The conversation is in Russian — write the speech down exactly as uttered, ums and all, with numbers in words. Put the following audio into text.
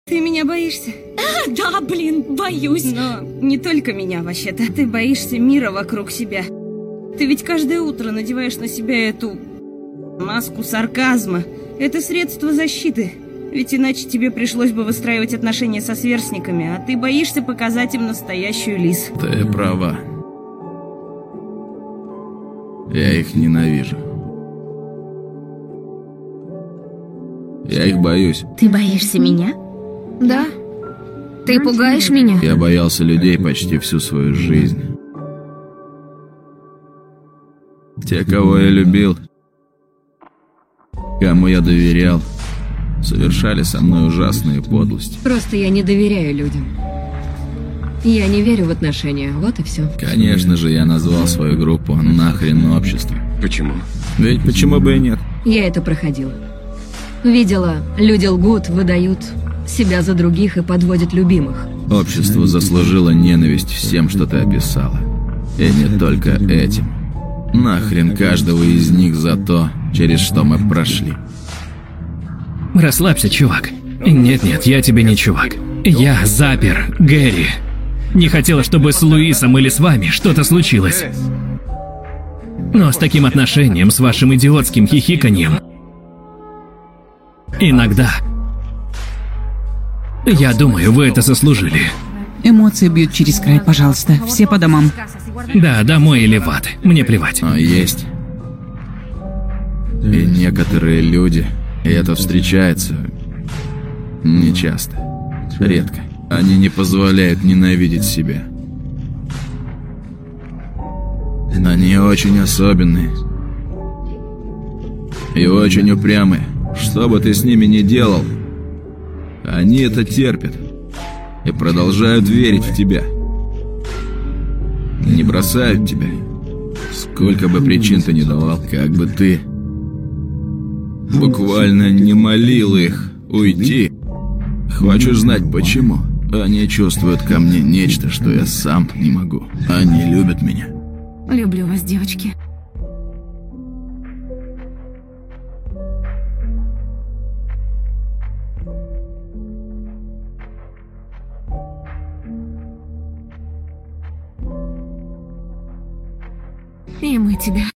Ты меня боишься? А, да, блин, боюсь. Но не только меня, вообще-то. Ты боишься мира вокруг себя. Ты ведь каждое утро надеваешь на себя эту маску сарказма. Это средство защиты. Ведь иначе тебе пришлось бы выстраивать отношения со сверстниками, а ты боишься показать им настоящую Лиз. Ты права. Я их ненавижу. Я их боюсь. Ты боишься меня? Да. Ты пугаешь меня? Я боялся людей почти всю свою жизнь. Те, кого я любил, кому я доверял, совершали со мной ужасные подлости. Просто я не доверяю людям. Я не верю в отношения, вот и все. Конечно же, я назвал свою группу «Нахрен общество». Почему? Ведь почему бы и нет? Я это проходила. Видела, люди лгут, выдают себя за других и подводят любимых. Общество заслужило ненависть всем, что ты описала. И не только этим. Нахрен каждого из них за то, через что мы прошли. Расслабься, чувак. Нет-нет, я тебе не чувак. Я запер Гэри. Не хотела, чтобы с Луисом или с вами что-то случилось. Но с таким отношением, с вашим идиотским хихиканьем, иногда, я думаю, вы это заслужили. Эмоции бьют через край, пожалуйста. Все по домам. Да, домой или в ад. Мне плевать. Но есть и некоторые люди, и это встречается нечасто, редко. Они не позволяют ненавидеть себя. Они очень особенные и очень упрямые. Что бы ты с ними ни делал, они это терпят и продолжают верить в тебя. Не бросают тебя. Сколько бы причин ты ни давал, как бы ты буквально не молил их уйти. Хочешь знать почему? Они чувствуют ко мне нечто, что я сам не могу. Они любят меня. Люблю вас, девочки. И мы тебя.